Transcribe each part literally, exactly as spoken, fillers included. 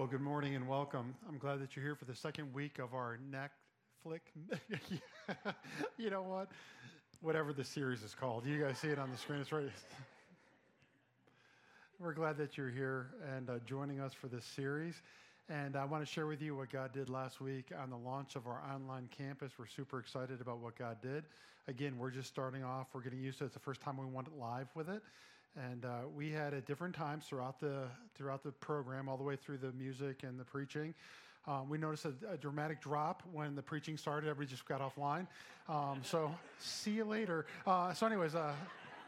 Well, good morning and welcome. I'm glad that you're here for the second week of our Netflix. You know what? Whatever the series is called. You guys see it on the screen. It's right. We're glad that you're here and uh, joining us for this series. And I want to share with you what God did last week on the launch of our online campus. We're super excited about what God did. Again, we're just starting off. We're getting used to it. It's the first time we went live with it. And uh, we had at different times throughout the throughout the program, all the way through the music and the preaching. Um, we noticed a, a dramatic drop when the preaching started. Everybody just got offline. Um, so see you later. Uh, so anyways, uh,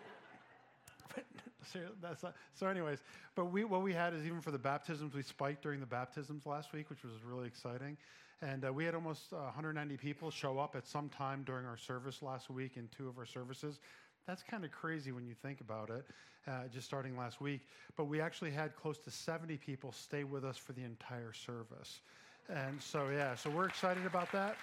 so, that's not, so anyways, but we what we had is even for the baptisms, we spiked during the baptisms last week, which was really exciting. And uh, we had almost uh, one hundred ninety people show up at some time during our service last week in two of our services. That's kind of crazy when you think about it, uh, just starting last week. But we actually had close to seventy people stay with us for the entire service. And so, yeah, so we're excited about that.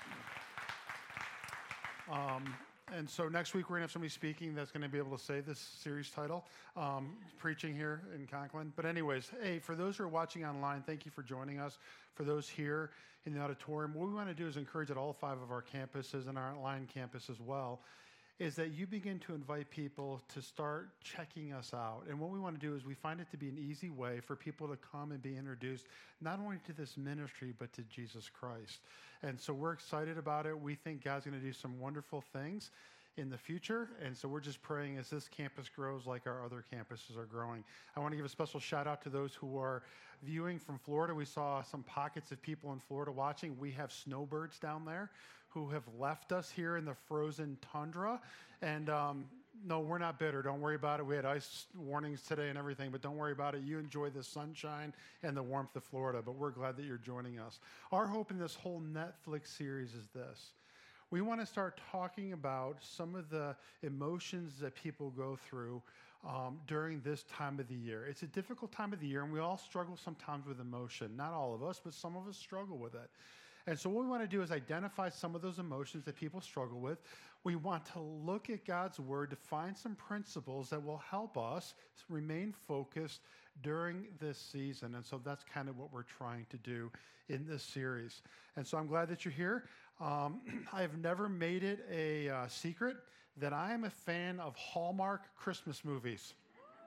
Um, and so next week we're going to have somebody speaking that's going to be able to say this series title, um, preaching here in Conklin. But anyways, hey, for those who are watching online, thank you for joining us. For those here in the auditorium, what we want to do is encourage at all five of our campuses and our online campus as well, is that you begin to invite people to start checking us out. And what we want to do is we find it to be an easy way for people to come and be introduced not only to this ministry, but to Jesus Christ. And so we're excited about it. We think God's going to do some wonderful things in the future. And so we're just praying as this campus grows like our other campuses are growing. I want to give a special shout out to those who are viewing from Florida. We saw some pockets of people in Florida watching. We have snowbirds down there who have left us here in the frozen tundra. And um, no, we're not bitter. Don't worry about it. We had ice warnings today and everything, but don't worry about it. You enjoy the sunshine and the warmth of Florida, but we're glad that you're joining us. Our hope in this whole Netflix series is this. We want to start talking about some of the emotions that people go through um, during this time of the year. It's a difficult time of the year, and we all struggle sometimes with emotion. Not all of us, but some of us struggle with it. And so what we want to do is identify some of those emotions that people struggle with. We want to look at God's word to find some principles that will help us remain focused during this season. And so that's kind of what we're trying to do in this series. And so I'm glad that you're here. Um, I have never made it a uh, secret that I am a fan of Hallmark Christmas movies.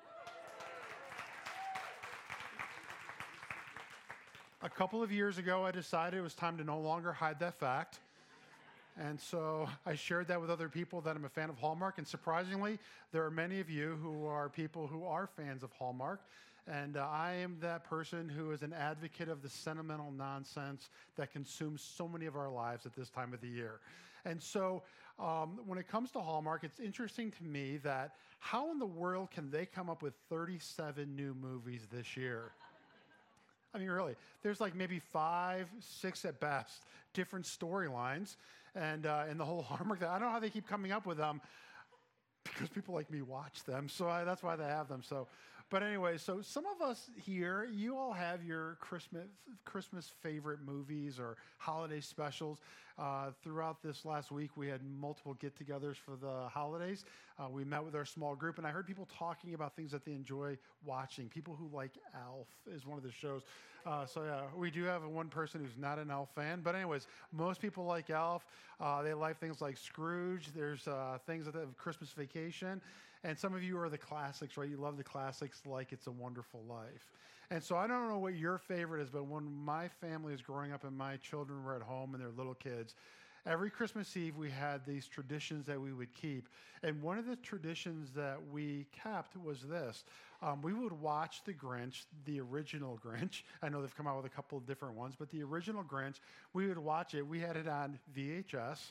A couple of years ago, I decided it was time to no longer hide that fact. And so I shared that with other people that I'm a fan of Hallmark. And surprisingly, there are many of you who are people who are fans of Hallmark. And uh, I am that person who is an advocate of the sentimental nonsense that consumes so many of our lives at this time of the year. And so um, when it comes to Hallmark, it's interesting to me that how in the world can they come up with thirty-seven new movies this year? I mean, really, there's like maybe five, six at best, different storylines, and uh, and the whole Hallmark. I don't know how they keep coming up with them, because people like me watch them, so I, that's why they have them. So, but anyway, so some of us here, you all have your Christmas Christmas favorite movies or holiday specials. Uh, throughout this last week, we had multiple get-togethers for the holidays. Uh, we met with our small group, and I heard people talking about things that they enjoy watching. People who like Elf is one of the shows. Uh, so yeah, we do have one person who's not an Elf fan. But anyways, most people like Elf. Uh, they like things like Scrooge. There's uh, things that have Christmas Vacation. And some of you are the classics, right? You love the classics like It's a Wonderful Life. And so I don't know what your favorite is, but when my family was growing up and my children were at home and they're little kids, every Christmas Eve we had these traditions that we would keep. And one of the traditions that we kept was this. Um, we would watch The Grinch, the original Grinch. I know they've come out with a couple of different ones, but the original Grinch, we would watch it. We had it on V H S.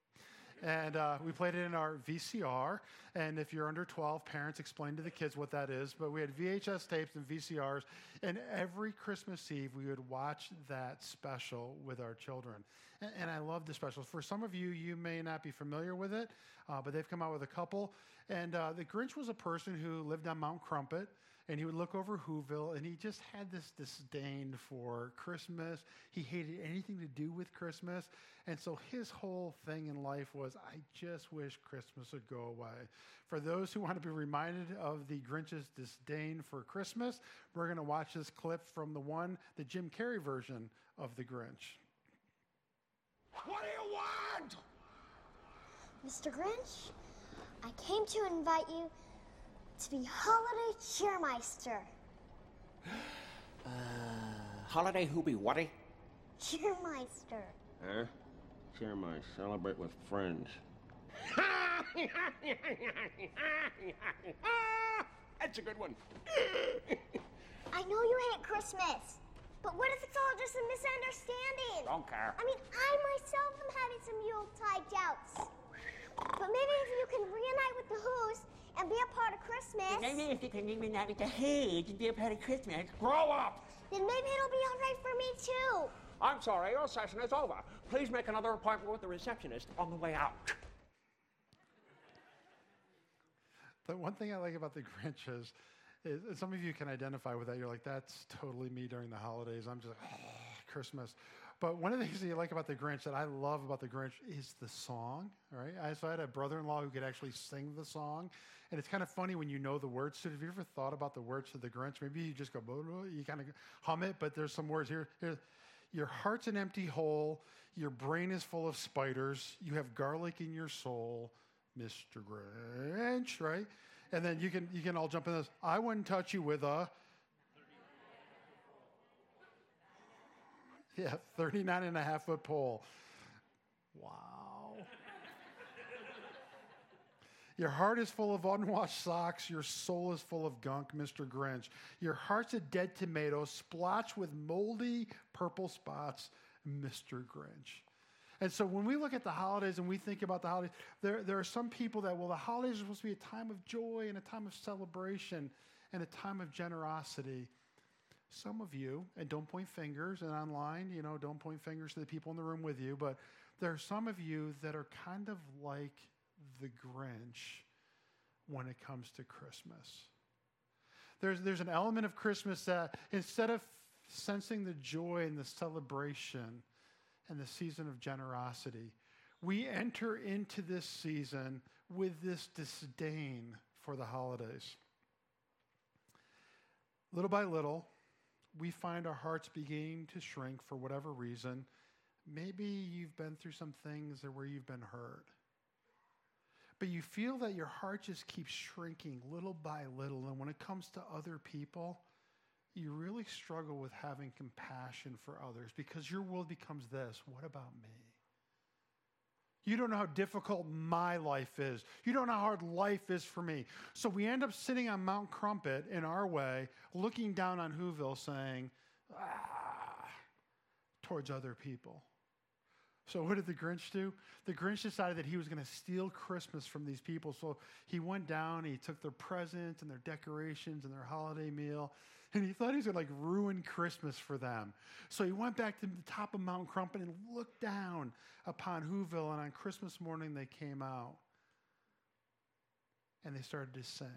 And uh, we played it in our V C R. And if you're under twelve, parents explain to the kids what that is. But we had V H S tapes and V C Rs. And every Christmas Eve, we would watch that special with our children. And, and I love the specials. For some of you, you may not be familiar with it, uh, but they've come out with a couple. And uh, the Grinch was a person who lived on Mount Crumpet. and he would look over Whoville, and he just had this disdain for Christmas. He hated anything to do with Christmas. And so his whole thing in life was, I just wish Christmas would go away. For those who want to be reminded of the Grinch's disdain for Christmas, we're going to watch this clip from the one, the Jim Carrey version of the Grinch. What do you want? Mister Grinch, I came to invite you to be Holiday Cheermeister. Uh, holiday who be whaty? Cheermeister. Huh? Share my celebrate with friends. That's a good one. I know you hate Christmas, but what if it's all just a misunderstanding? Don't care. I mean, I myself am having some Yuletide doubts. But maybe if you can reunite with the Who's and be a part of Christmas, Maybe if you can even have it to Who's and be a part of Christmas. Grow up! then maybe it'll be all right for me too. I'm sorry, your session is over. Please make another appointment with the receptionist on the way out. The one thing I like about the Grinch is, is and some of you can identify with that. You're like, that's totally me during the holidays. I'm just, oh, Christmas. But one of the things that you like about the Grinch, that I love about the Grinch, is the song, right? I, so I had a brother-in-law who could actually sing the song. And it's kind of funny when you know the words to it. Have you ever thought about the words to the Grinch? Maybe you just go, blah, blah, you kind of hum it, but there's some words here. Here, your heart's an empty hole. Your brain is full of spiders. You have garlic in your soul, Mister Grinch, right? And then you can you can all jump in this. I wouldn't touch you with a... Yeah, thirty-nine and a half foot pole. Wow. Your heart is full of unwashed socks. Your soul is full of gunk, Mister Grinch. Your heart's a dead tomato, splotched with moldy purple spots, Mister Grinch. And so when we look at the holidays and we think about the holidays, there, there are some people that, well, the holidays are supposed to be a time of joy and a time of celebration and a time of generosity. Some of you, and don't point fingers, and online, you know, don't point fingers to the people in the room with you, but there are some of you that are kind of like the Grinch when it comes to Christmas. There's, there's an element of Christmas that instead of sensing the joy and the celebration and the season of generosity, we enter into this season with this disdain for the holidays. Little by little, we find our hearts beginning to shrink for whatever reason. Maybe you've been through some things where you've been hurt. But you feel that your heart just keeps shrinking little by little. And when it comes to other people, you really struggle with having compassion for others because your world becomes this: what about me? You don't know how difficult my life is. You don't know how hard life is for me. So we end up sitting on Mount Crumpet in our way, looking down on Whoville saying, ah, towards other people. So what did the Grinch do? The Grinch decided that he was going to steal Christmas from these people. So he went down, he took their presents and their decorations and their holiday meal, and he thought he was going to like ruin Christmas for them. So he went back to the top of Mount Crumpet and looked down upon Whoville, and on Christmas morning they came out and they started to sing.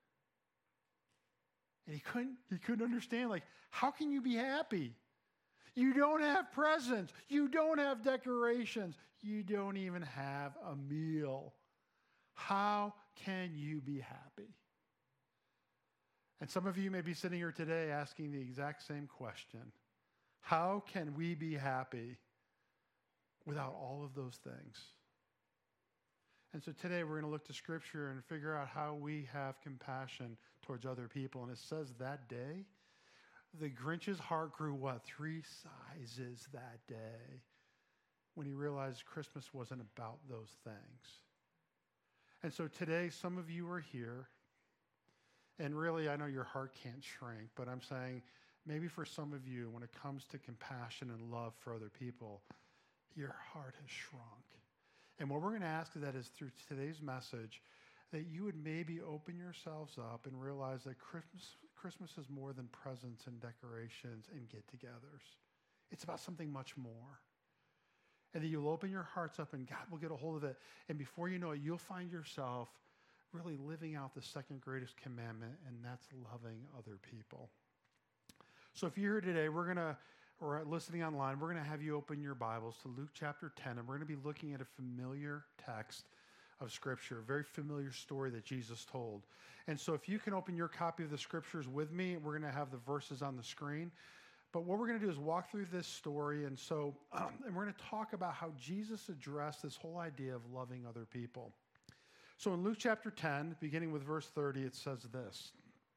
And he couldn't, he couldn't understand, like, how can you be happy? You don't have presents. You don't have decorations. You don't even have a meal. How can you be happy? And some of you may be sitting here today asking the exact same question. How can we be happy without all of those things? And so today we're going to look to Scripture and figure out how we have compassion towards other people. And it says that day, the Grinch's heart grew, what, three sizes that day when he realized Christmas wasn't about those things. And so today, some of you are here, and really, I know your heart can't shrink, but I'm saying maybe for some of you, when it comes to compassion and love for other people, your heart has shrunk. And what we're going to ask is that is through today's message, that you would maybe open yourselves up and realize that Christmas, Christmas is more than presents and decorations and get-togethers. It's about something much more. And that you'll open your hearts up and God will get a hold of it. And before you know it, you'll find yourself really living out the second greatest commandment, and that's loving other people. So if you're here today, we're going to, or listening online, we're going to have you open your Bibles to Luke chapter ten, and we're going to be looking at a familiar text of Scripture, a very familiar story that Jesus told. And so if you can open your copy of the Scriptures with me, we're going to have the verses on the screen. But what we're going to do is walk through this story, and so um, and we're going to talk about how Jesus addressed this whole idea of loving other people. So in Luke chapter ten, beginning with verse thirty, it says this.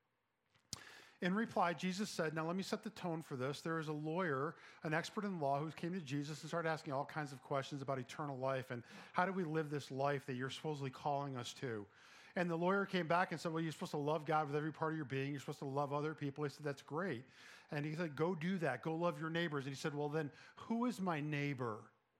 In reply, Jesus said, now let me set the tone for this. There is a lawyer, an expert in law, who came to Jesus and started asking all kinds of questions about eternal life and how do we live this life that you're supposedly calling us to. And the lawyer came back and said, well, you're supposed to love God with every part of your being. You're supposed to love other people. He said, that's great. And he said, go do that. Go love your neighbors. And he said, well, then who is my neighbor?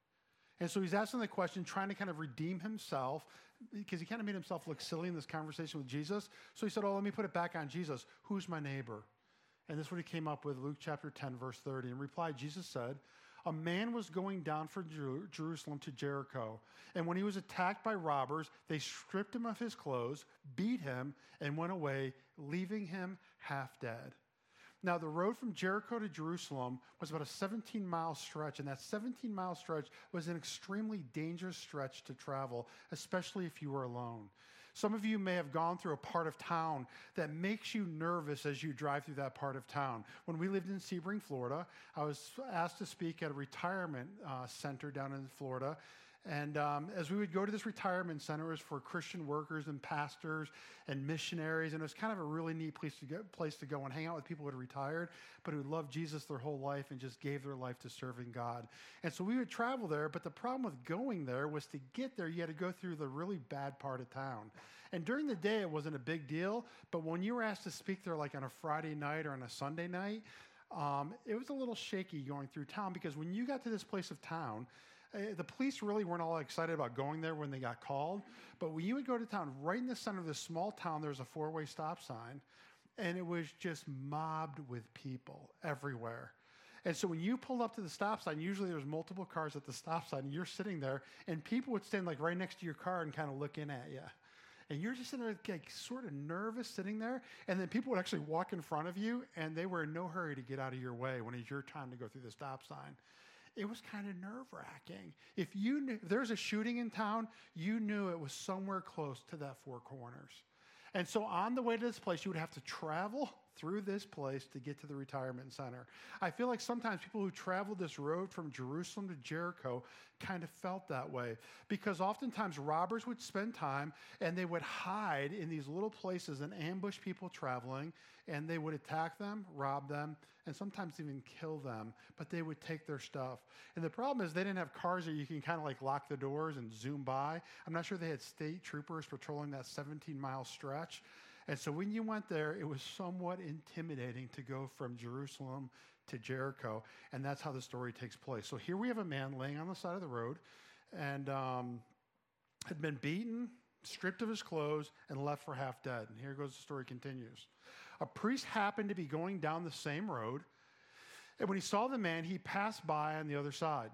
And so he's asking the question, trying to kind of redeem himself, because he kind of made himself look silly in this conversation with Jesus. So he said, oh, let me put it back on Jesus. Who's my neighbor? And this is what he came up with, Luke chapter ten, verse thirty. In reply, Jesus said, a man was going down from Jer- Jerusalem to Jericho. And when he was attacked by robbers, they stripped him of his clothes, beat him, and went away, leaving him half dead. Now, the road from Jericho to Jerusalem was about a seventeen-mile stretch, and that seventeen-mile stretch was an extremely dangerous stretch to travel, especially if you were alone. Some of you may have gone through a part of town that makes you nervous as you drive through that part of town. When we lived in Sebring, Florida, I was asked to speak at a retirement uh, center down in Florida. And um, as we would go to this retirement center, it was for Christian workers and pastors and missionaries, and it was kind of a really neat place to go, place to go and hang out with people who had retired, but who loved Jesus their whole life and just gave their life to serving God. And so we would travel there, but the problem with going there was to get there, you had to go through the really bad part of town. And during the day, it wasn't a big deal, but when you were asked to speak there like on a Friday night or on a Sunday night, um, it was a little shaky going through town, because when you got to this place of town, Uh, the police really weren't all excited about going there when they got called. But when you would go to town, right in the center of this small town, there was a four-way stop sign. And it was just mobbed with people everywhere. And so when you pulled up to the stop sign, usually there was multiple cars at the stop sign. And you're sitting there, and people would stand like right next to your car and kind of look in at you. And you're just sitting there like sort of nervous sitting there. And then people would actually walk in front of you, and they were in no hurry to get out of your way when it's your time to go through the stop sign. It was kind of nerve-wracking. If you knew if there was a shooting in town, you knew it was somewhere close to that Four Corners. And so on the way to this place, you would have to travel through this place to get to the retirement center. I feel like sometimes people who traveled this road from Jerusalem to Jericho kind of felt that way, because oftentimes robbers would spend time and they would hide in these little places and ambush people traveling, and they would attack them, rob them, and sometimes even kill them, but they would take their stuff. And the problem is they didn't have cars that you can kind of like lock the doors and zoom by. I'm not sure they had state troopers patrolling that seventeen-mile stretch. And so when you went there, it was somewhat intimidating to go from Jerusalem to Jericho, and that's how the story takes place. So here we have a man laying on the side of the road and um, had been beaten, stripped of his clothes, and left for half dead. And here goes the story continues. A priest happened to be going down the same road, and when he saw the man, he passed by on the other side.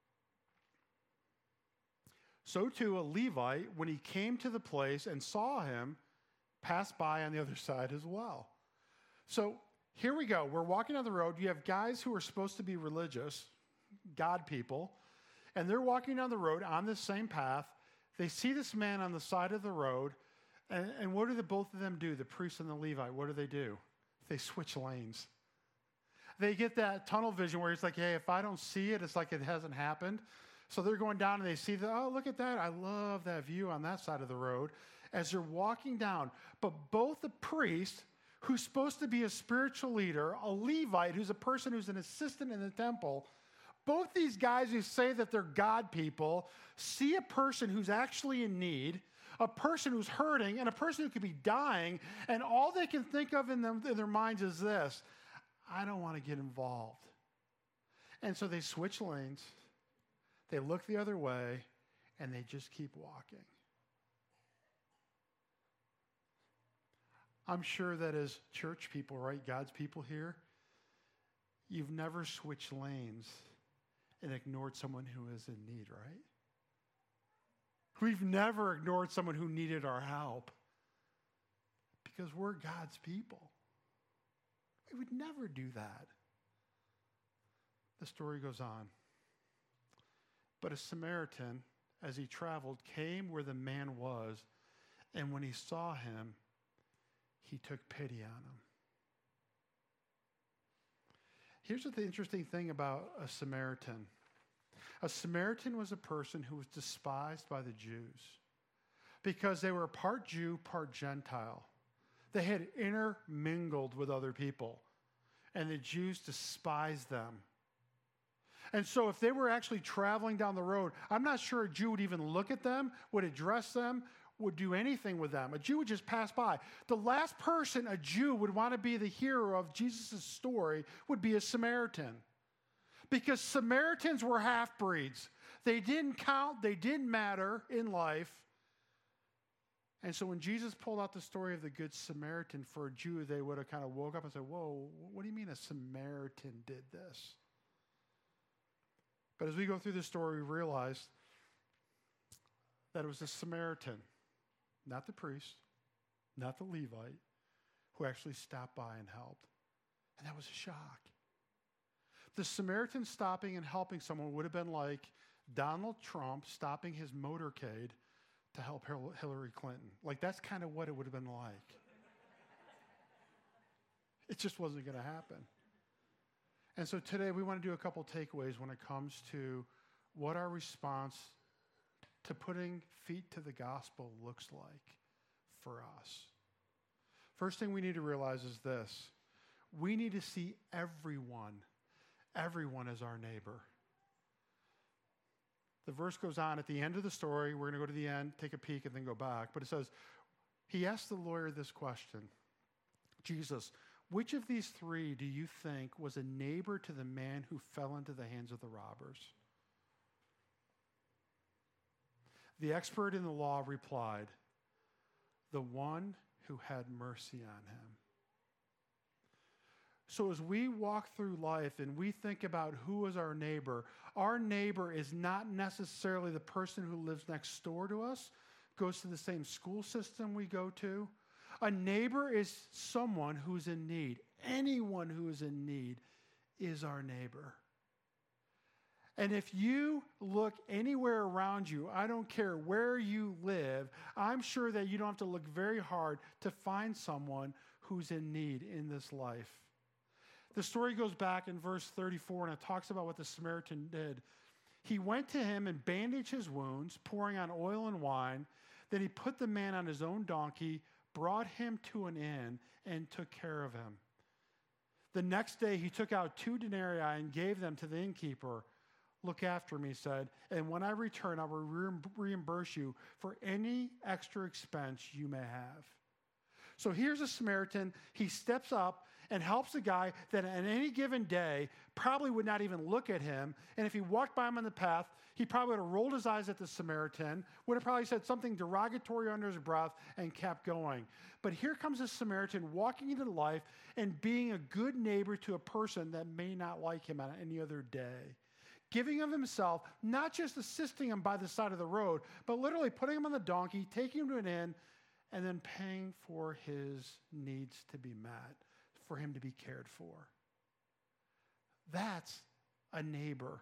So too, a Levite, when he came to the place and saw him, passed by on the other side as well. So here we go. We're walking down the road. You have guys who are supposed to be religious, God people, and they're walking down the road on this same path. They see this man on the side of the road, and, and what do the both of them do, the priest and the Levite? What do they do? They switch lanes. They get that tunnel vision where it's like, hey, if I don't see it, it's like it hasn't happened. So they're going down and they see that, oh, look at that. I love that view on that side of the road as they're walking down. But both the priest, who's supposed to be a spiritual leader, a Levite, who's a person who's an assistant in the temple, both these guys who say that they're God people see a person who's actually in need, a person who's hurting, and a person who could be dying, and all they can think of in, them, in their minds is this: I don't want to get involved. And so they switch lanes, they look the other way, and they just keep walking. I'm sure that as church people, right, God's people here, you've never switched lanes and ignored someone who is in need, right? We've never ignored someone who needed our help. because we're God's people. We would never do that. The story goes on. But a Samaritan, as he traveled, came where the man was, and when he saw him, he took pity on him. Here's the interesting thing about a Samaritan. A Samaritan was a person who was despised by the Jews because they were part Jew, part Gentile. They had intermingled with other people, and the Jews despised them. And so if they were actually traveling down the road, I'm not sure a Jew would even look at them, would address them, would do anything with them. A Jew would just pass by. The last person a Jew would want to be the hero of Jesus' story would be a Samaritan. Because Samaritans were half-breeds. They didn't count, they didn't matter in life. And so when Jesus pulled out the story of the Good Samaritan for a Jew, they would have kind of woke up and said, whoa, what do you mean a Samaritan did this? But as we go through this story, we realize that it was a Samaritan, not the priest, not the Levite, who actually stopped by and helped. And that was a shock. The Samaritan stopping and helping someone would have been like Donald Trump stopping his motorcade to help Hillary Clinton. Like, that's kind of what it would have been like. It just wasn't going to happen. And so today we want to do a couple takeaways when it comes to what our response to putting feet to the gospel looks like for us. First thing we need to realize is this. We need to see everyone, everyone as our neighbor. The verse goes on at the end of the story. We're going to go to the end, take a peek, and then go back. But it says, he asked the lawyer this question. Jesus, which of these three do you think was a neighbor to the man who fell into the hands of the robbers? The expert in the law replied, the one who had mercy on him. So as we walk through life and we think about who is our neighbor, our neighbor is not necessarily the person who lives next door to us, goes to the same school system we go to. A neighbor is someone who's in need. Anyone who is in need is our neighbor. And if you look anywhere around you, I don't care where you live, I'm sure that you don't have to look very hard to find someone who's in need in this life. The story goes back in verse thirty-four, and it talks about what the Samaritan did. He went to him and bandaged his wounds, pouring on oil and wine. Then he put the man on his own donkey, brought him to an inn, and took care of him. The next day he took out two denarii and gave them to the innkeeper. Look after me, he said, and when I return, I will reimburse you for any extra expense you may have. So here's a Samaritan. He steps up and helps a guy that on any given day probably would not even look at him. And if he walked by him on the path, he probably would have rolled his eyes at the Samaritan, would have probably said something derogatory under his breath and kept going. But here comes a Samaritan walking into life and being a good neighbor to a person that may not like him on any other day. Giving of himself, not just assisting him by the side of the road, but literally putting him on the donkey, taking him to an inn, and then paying for his needs to be met, for him to be cared for. That's a neighbor.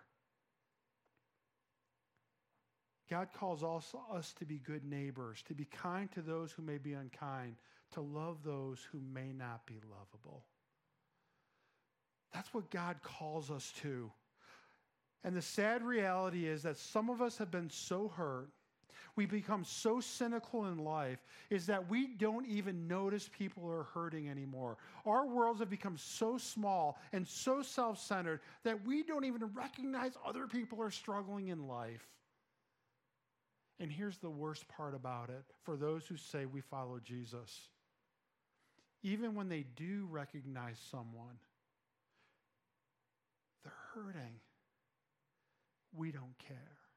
God calls us, us to be good neighbors, to be kind to those who may be unkind, to love those who may not be lovable. That's what God calls us to. And the sad reality is that some of us have been so hurt, we become so cynical in life, is that we don't even notice people are hurting anymore. Our worlds have become so small and so self-centered that we don't even recognize other people are struggling in life. And here's the worst part about it for those who say we follow Jesus. Even when they do recognize someone, they're hurting. We don't care.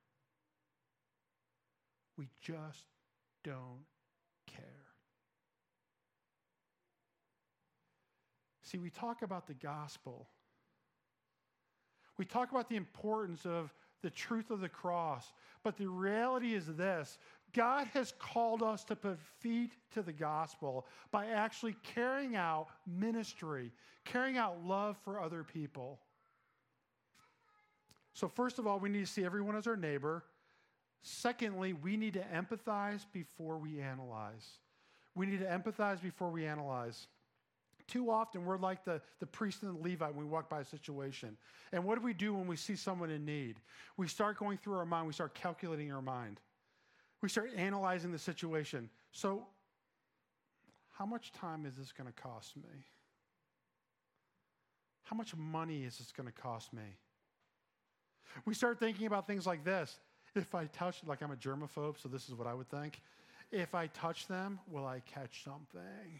We just don't care. See, we talk about the gospel. We talk about the importance of the truth of the cross. But the reality is this: God has called us to put feet to the gospel by actually carrying out ministry, carrying out love for other people. So first of all, we need to see everyone as our neighbor. Secondly, we need to empathize before we analyze. We need to empathize before we analyze. Too often, we're like the, the priest and the Levite when we walk by a situation. And what do we do when we see someone in need? We start going through our mind. We start calculating our mind. We start analyzing the situation. So, how much time is this going to cost me? How much money is this going to cost me? We start thinking about things like this. If I touch, like I'm a germaphobe, so this is what I would think. If I touch them, will I catch something?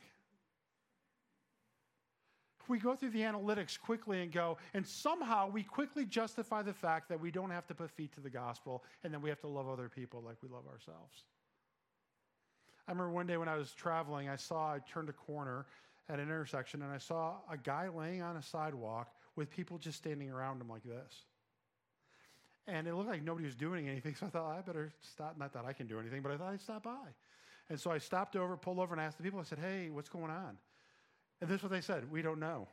We go through the analytics quickly and go, and somehow we quickly justify the fact that we don't have to put feet to the gospel and then we have to love other people like we love ourselves. I remember one day when I was traveling, I saw, I turned a corner at an intersection and I saw a guy laying on a sidewalk with people just standing around him like this. And it looked like nobody was doing anything, so I thought, I better stop. Not that I can do anything, but I thought I'd stop by. And so I stopped over, pulled over, and asked the people, I said, hey, what's going on? And this is what they said, we don't know.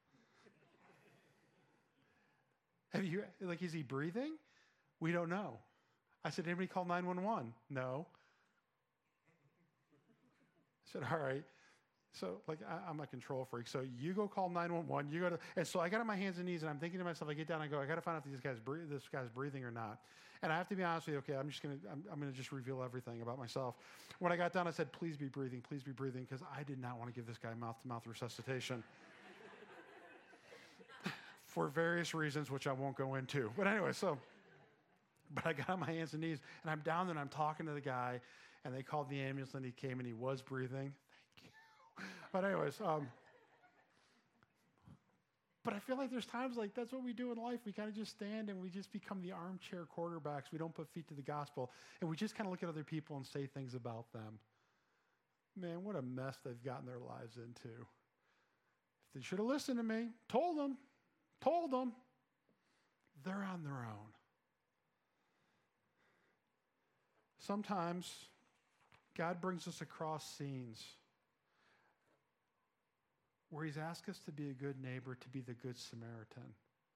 Have you, like, is he breathing? We don't know. I said, anybody call nine one one? No. I said, all right. So, like, I, I'm a control freak. So you go call nine one one. You go to, and so I got on my hands and knees, and I'm thinking to myself, I get down, I go, I got to find out if this guy's breathing, this guy's breathing or not. And I have to be honest with you. Okay, I'm just gonna, I'm, I'm gonna just reveal everything about myself. When I got down, I said, please be breathing, please be breathing, because I did not want to give this guy mouth-to-mouth resuscitation for various reasons, which I won't go into. But anyway, so, but I got on my hands and knees, and I'm down there, and I'm talking to the guy, and they called the ambulance, and he came, and he was breathing. But anyways, um, but I feel like there's times like that's what we do in life. We kind of just stand and we just become the armchair quarterbacks. We don't put feet to the gospel. And we just kind of look at other people and say things about them. Man, what a mess they've gotten their lives into. If they should have listened to me, told them, told them, they're on their own. Sometimes God brings us across scenes where he's asked us to be a good neighbor, to be the good Samaritan.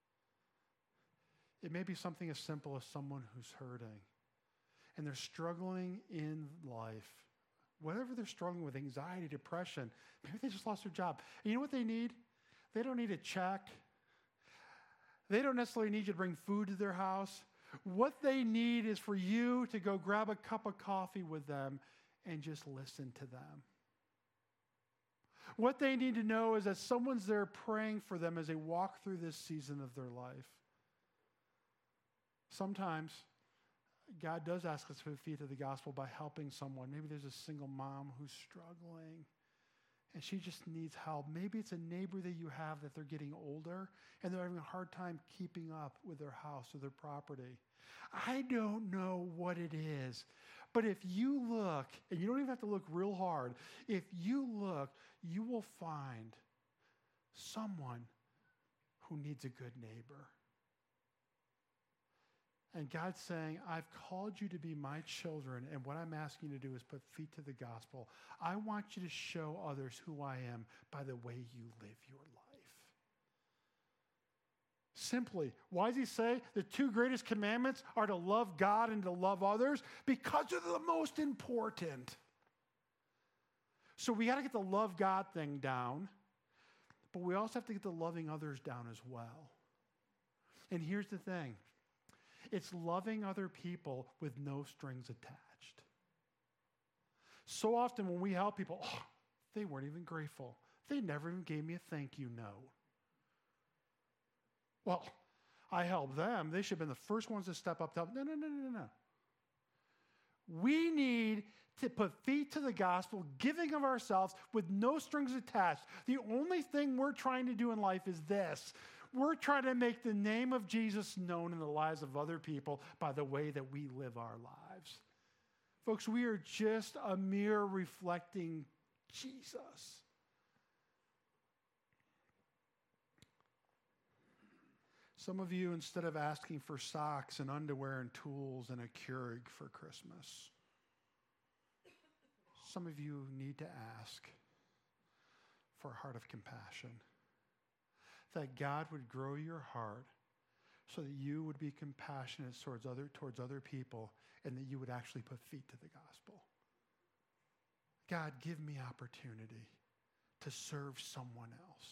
It may be something as simple as someone who's hurting and they're struggling in life. Whatever they're struggling with, anxiety, depression, maybe they just lost their job. And you know what they need? They don't need a check. They don't necessarily need you to bring food to their house. What they need is for you to go grab a cup of coffee with them and just listen to them. What they need to know is that someone's there praying for them as they walk through this season of their life. Sometimes God does ask us to put feet to the gospel by helping someone. Maybe there's a single mom who's struggling and she just needs help. Maybe it's a neighbor that you have that they're getting older and they're having a hard time keeping up with their house or their property. I don't know what it is, but if you look, and you don't even have to look real hard, if you look, you will find someone who needs a good neighbor. And God's saying, I've called you to be my children, and what I'm asking you to do is put feet to the gospel. I want you to show others who I am by the way you live your life. Simply, why does he say the two greatest commandments are to love God and to love others? Because they're the most important. So we got to get the love God thing down, but we also have to get the loving others down as well. And here's the thing. It's loving other people with no strings attached. So often when we help people, oh, they weren't even grateful. They never even gave me a thank you note. Well, I helped them. They should have been the first ones to step up. To help. No, no, no, no, no. We need to put feet to the gospel, giving of ourselves with no strings attached. The only thing we're trying to do in life is this. We're trying to make the name of Jesus known in the lives of other people by the way that we live our lives. Folks, we are just a mirror reflecting Jesus. Some of you, instead of asking for socks and underwear and tools and a Keurig for Christmas, some of you need to ask for a heart of compassion. That God would grow your heart so that you would be compassionate towards other, towards other people, and that you would actually put feet to the gospel. God, give me opportunity to serve someone else.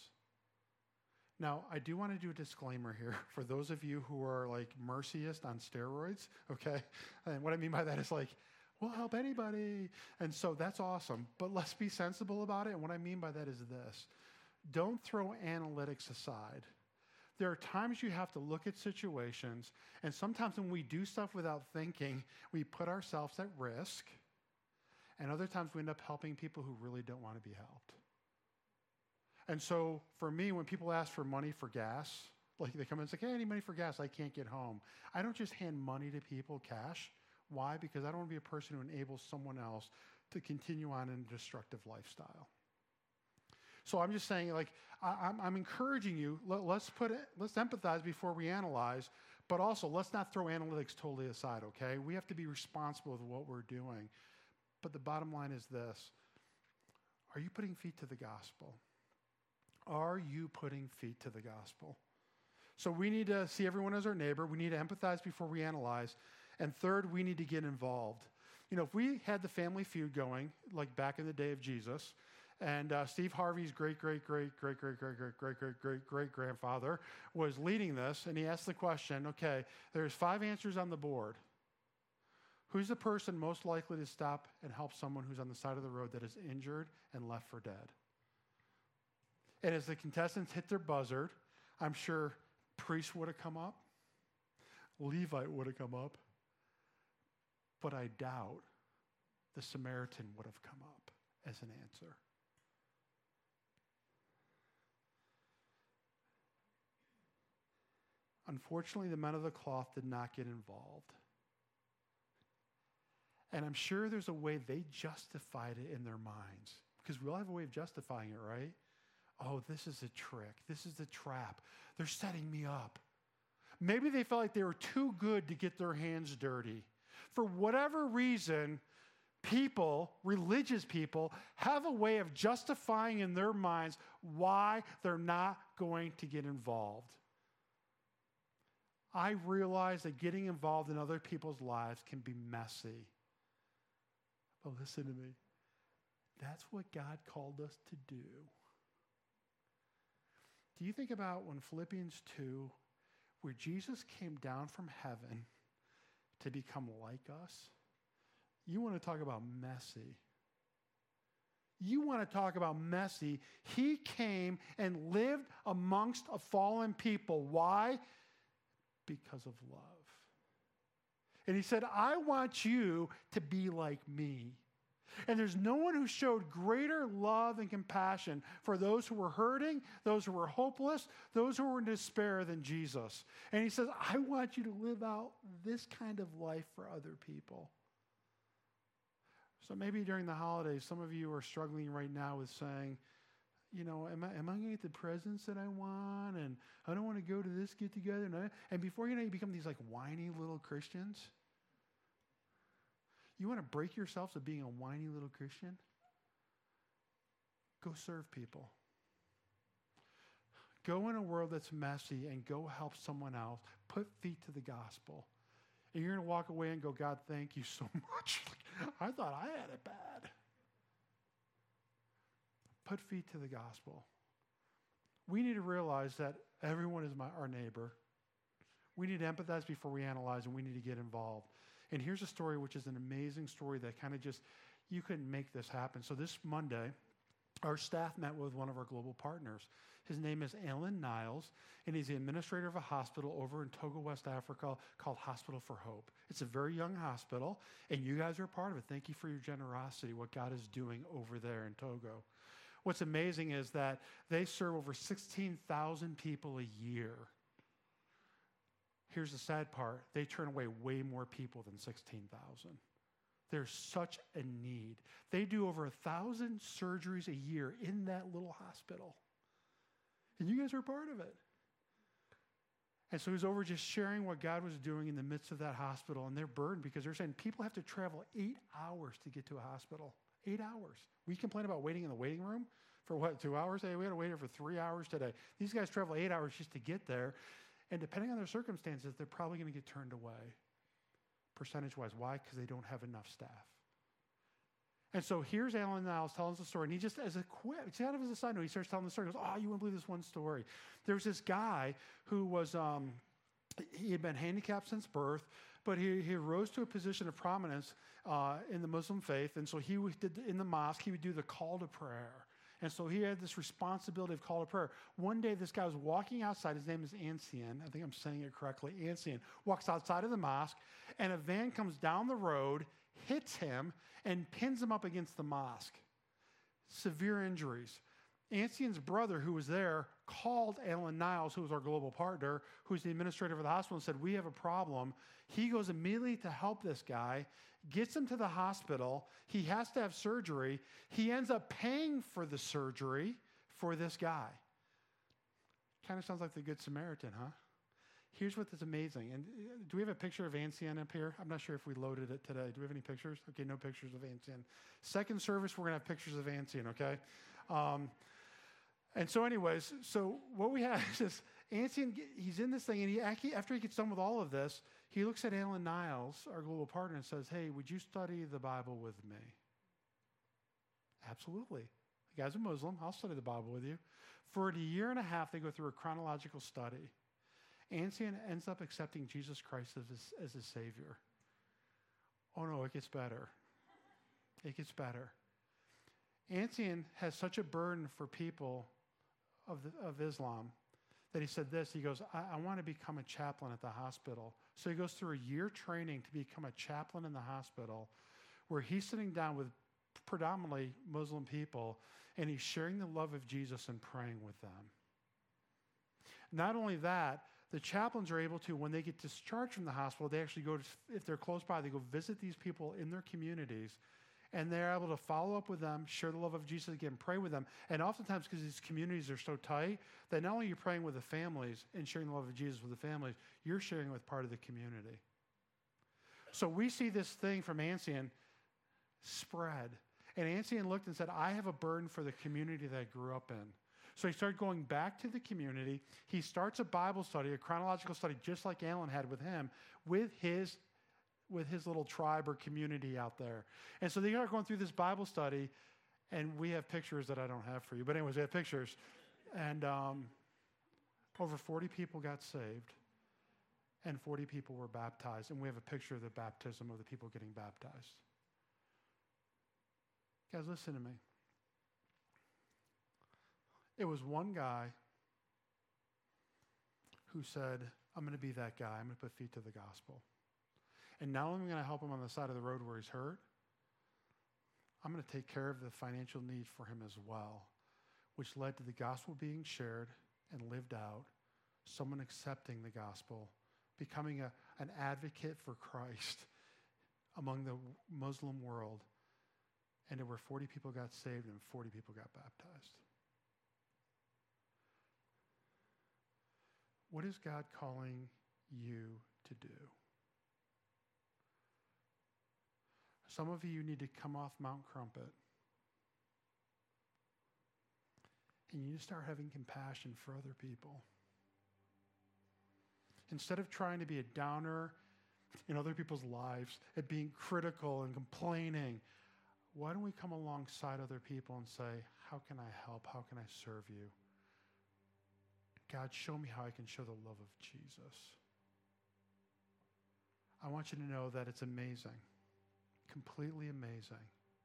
Now, I do want to do a disclaimer here for those of you who are like mercyist on steroids, okay? And what I mean by that is like, we'll help anybody. And so that's awesome, but let's be sensible about it. And what I mean by that is this. Don't throw analytics aside. There are times you have to look at situations, and sometimes when we do stuff without thinking, we put ourselves at risk, and other times we end up helping people who really don't want to be helped. And so for me, when people ask for money for gas, like they come in and say, hey, I need money for gas, I can't get home. I don't just hand money to people, cash. Why? Because I don't want to be a person who enables someone else to continue on in a destructive lifestyle. So I'm just saying, like, I, I'm, I'm encouraging you, let, let's put it, let's empathize before we analyze, but also let's not throw analytics totally aside, okay? We have to be responsible with what we're doing. But the bottom line is this. Are you putting feet to the gospel? Are you putting feet to the gospel? So we need to see everyone as our neighbor. We need to empathize before we analyze. And third, we need to get involved. You know, if we had the Family Feud going, like back in the day of Jesus, and uh, Steve Harvey's great, great, great, great, great, great, great, great, great, great, great grandfather was leading this, and he asked the question, okay, there's five answers on the board. Who's the person most likely to stop and help someone who's on the side of the road that is injured and left for dead? And as the contestants hit their buzzard, I'm sure priest would have come up, Levite would have come up, but I doubt the Samaritan would have come up as an answer. Unfortunately, the men of the cloth did not get involved. And I'm sure there's a way they justified it in their minds, because we all have a way of justifying it, right? Oh, this is a trick. This is a trap. They're setting me up. Maybe they felt like they were too good to get their hands dirty. For whatever reason, people, religious people, have a way of justifying in their minds why they're not going to get involved. I realize that getting involved in other people's lives can be messy. But listen to me. That's what God called us to do. Do you think about when Philippians two, where Jesus came down from heaven to become like us? You want to talk about messy. You want to talk about messy. He came and lived amongst a fallen people. Why? Because of love. And he said, I want you to be like me. And there's no one who showed greater love and compassion for those who were hurting, those who were hopeless, those who were in despair than Jesus. And he says, I want you to live out this kind of life for other people. So maybe during the holidays, some of you are struggling right now with saying, you know, am I, am I going to get the presents that I want? And I don't want to go to this get together. And, I, and before you know, you become these like whiny little Christians. You want to break yourselves of being a whiny little Christian? Go serve people. Go in a world that's messy and go help someone else. Put feet to the gospel. And you're going to walk away and go, God, thank you so much. I thought I had it bad. Put feet to the gospel. We need to realize that everyone is my, our neighbor. We need to empathize before we analyze, and we need to get involved. And here's a story which is an amazing story that kind of just, you couldn't make this happen. So this Monday, our staff met with one of our global partners. His name is Alan Niles, and he's the administrator of a hospital over in Togo, West Africa, called Hospital for Hope. It's a very young hospital, and you guys are a part of it. Thank you for your generosity, what God is doing over there in Togo. What's amazing is that they serve over sixteen thousand people a year. Here's the sad part. They turn away way more people than sixteen thousand. There's such a need. They do over one thousand surgeries a year in that little hospital. And you guys are part of it. And so he's over just sharing what God was doing in the midst of that hospital, and they're burdened because they're saying people have to travel eight hours to get to a hospital. Eight hours. We complain about waiting in the waiting room for what, two hours? Hey, we had to wait here for three hours today. These guys travel eight hours just to get there. And depending on their circumstances, they're probably going to get turned away, percentage-wise. Why? Because they don't have enough staff. And so here's Alan Niles telling us a story. And he just, as a quick, kind of as a side note, he starts telling the story. He goes, oh, you wouldn't believe this one story. There was this guy who was, um, he had been handicapped since birth, but he, he rose to a position of prominence uh, in the Muslim faith. And so he would, did, in the mosque, he would do the call to prayer. And so he had this responsibility of call to prayer. One day, this guy was walking outside. His name is Ancian. I think I'm saying it correctly. Ancian walks outside of the mosque, and a van comes down the road, hits him, and pins him up against the mosque. Severe injuries. Ancian's brother, who was there, called Alan Niles, who was our global partner, who's the administrator of the hospital, and said, we have a problem. He goes immediately to help this guy, gets him to the hospital. He has to have surgery. He ends up paying for the surgery for this guy. Kind of sounds like the Good Samaritan, huh? Here's what is amazing. And do we have a picture of Ancian up here? I'm not sure if we loaded it today. Do we have any pictures? Okay, no pictures of Ancian. Second service, we're going to have pictures of Ancian, okay? Um, and so anyways, so what we have is this, Ancian, he's in this thing, and he after he gets done with all of this, he looks at Alan Niles, our global partner, and says, hey, would you study the Bible with me? Absolutely. The guy's a Muslim. I'll study the Bible with you. For a year and a half, they go through a chronological study. Ancian ends up accepting Jesus Christ as his, as his Savior. Oh no, it gets better. It gets better. Ancian has such a burden for people of, the, of Islam that he said this. He goes, I, I want to become a chaplain at the hospital. So he goes through a year training to become a chaplain in the hospital, where he's sitting down with predominantly Muslim people, and he's sharing the love of Jesus and praying with them. Not only that, the chaplains are able to, when they get discharged from the hospital, they actually go to, if they're close by, they go visit these people in their communities, and they're able to follow up with them, share the love of Jesus again, pray with them. And oftentimes, because these communities are so tight, that not only are you praying with the families and sharing the love of Jesus with the families, you're sharing with part of the community. So we see this thing from Ancian spread. And Ancian looked and said, I have a burden for the community that I grew up in. So he started going back to the community. He starts a Bible study, a chronological study, just like Alan had with him, with his, with his little tribe or community out there. And so they are going through this Bible study, and we have pictures that I don't have for you. But anyways, we have pictures. And um, over forty people got saved, and forty people were baptized. And we have a picture of the baptism of the people getting baptized. Guys, listen to me. It was one guy who said, I'm going to be that guy. I'm going to put feet to the gospel. And not only am I going to help him on the side of the road where he's hurt, I'm going to take care of the financial need for him as well, which led to the gospel being shared and lived out, someone accepting the gospel, becoming a, an advocate for Christ among the Muslim world. And there were forty people got saved and forty people got baptized. What is God calling you to do? Some of you need to come off Mount Crumpet. And you need to start having compassion for other people. Instead of trying to be a downer in other people's lives, and being critical and complaining, why don't we come alongside other people and say, how can I help? How can I serve you? God, show me how I can show the love of Jesus. I want you to know that it's amazing, completely amazing,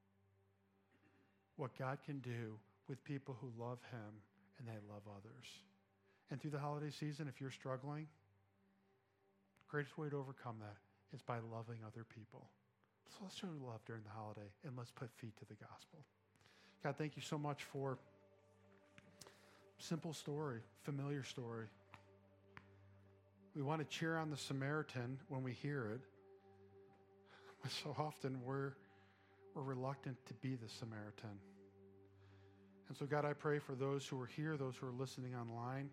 what God can do with people who love him and they love others. And through the holiday season, if you're struggling, the greatest way to overcome that is by loving other people. So let's show love during the holiday, and let's put feet to the gospel. God, thank you so much for simple story, familiar story. We want to cheer on the Samaritan when we hear it, but so often we're, we're reluctant to be the Samaritan. And so, God, I pray for those who are here, those who are listening online,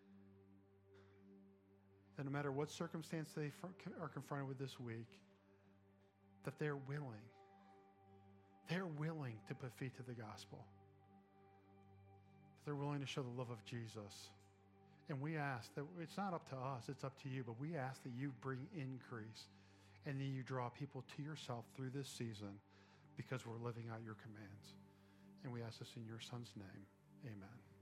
that no matter what circumstance they are confronted with this week, that they're willing They're willing to put feet to the gospel. They're willing to show the love of Jesus. And we ask that it's not up to us, it's up to you, but we ask that you bring increase and that you draw people to yourself through this season because we're living out your commands. And we ask this in your son's name. Amen.